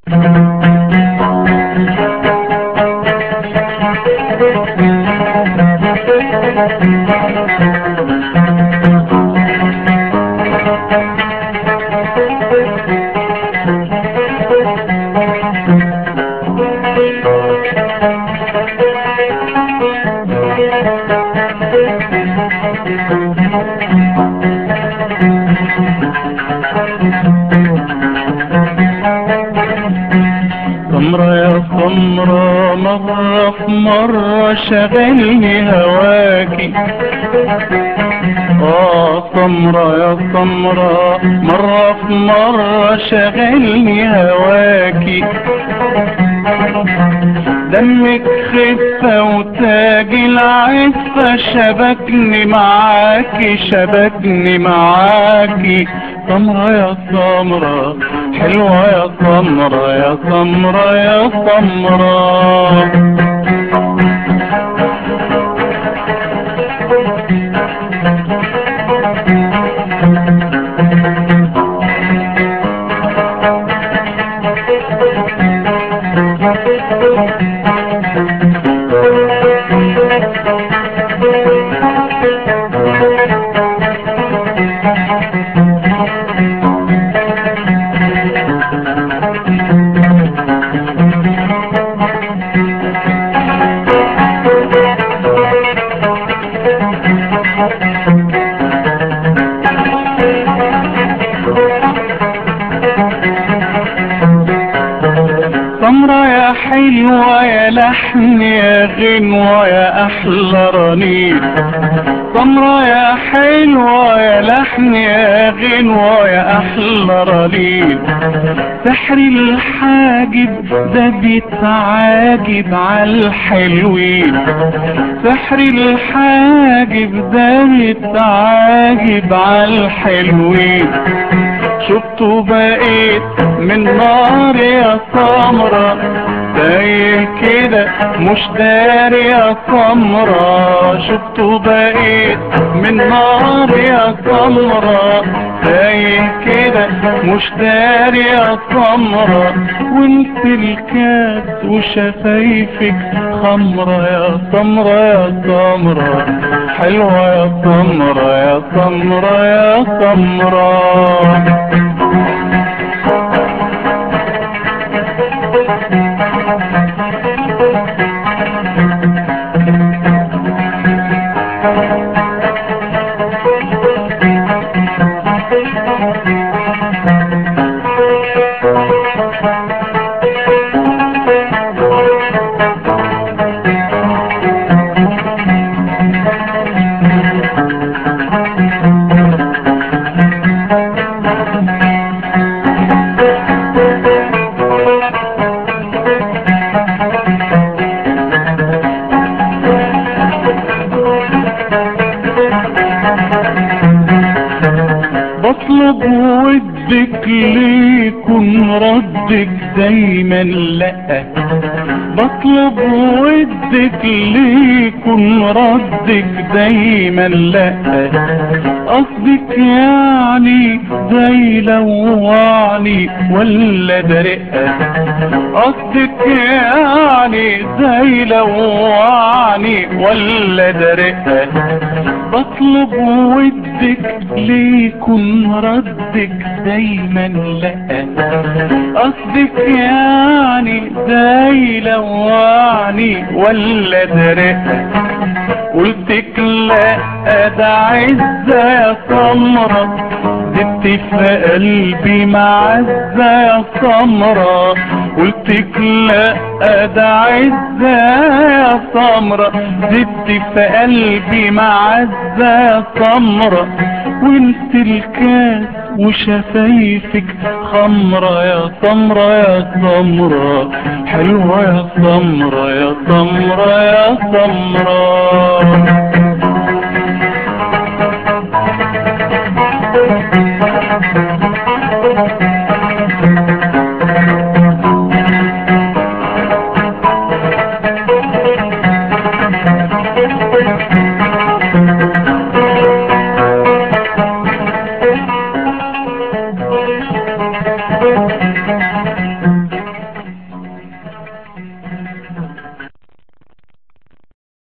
سمرة يا سمرة، مرة في مرة شغلني هواكي. سمرة يا سمرة، مرة في مرة شغلني هواكي. دمك خفة وتاج العفة، شبكني معاكي شبكني معاكي. سمرة يا سمرة، حلوة يا سمرة يا سمرة يا سمرة. سمرة يا حلوة يا لحن يا غنوة يا أحلى رنين. سمرة يا حلوة يا لحن يا غنوة يا أحلى رنين. سحر الحاجب ده بيتعاجب عالحلوين. سحر الحاجب ده بيتعاجب عالحلوين. شفته بقيت من نار يا سمرة، تايه كده مش داري يا سمرة. شفته بقيت من نار يا سمرة، تايه كده مش داري يا سمرة. وانت الكاس وشفايفك خمرة يا سمرة يا سمرة، حلوة يا سمرة يا سمرة يا سمرة. بطلب ودك ليكن ردك دايما لأ. بطلب ودك ليكن ردك دايما لأ. قصدك يعني زي لوعني ولا ده رقة. قصدك يعني زي لوعني ولا ده رقة. بطلب ودك ليكن ردك دايما لأ. قصدك يعني زي لوعني ولا ده رقة. قلتك لا ده عزة يا سمرة، زدت في قلبي معزة يا سمرة. قلتك لا ده عزة يا سمرة، زدت في قلبي معزة يا سمرة. وانت الكاس وشفايفك خمرة يا سمرة يا سمرة، حلوة يا سمرة يا سمرة يا سمرة.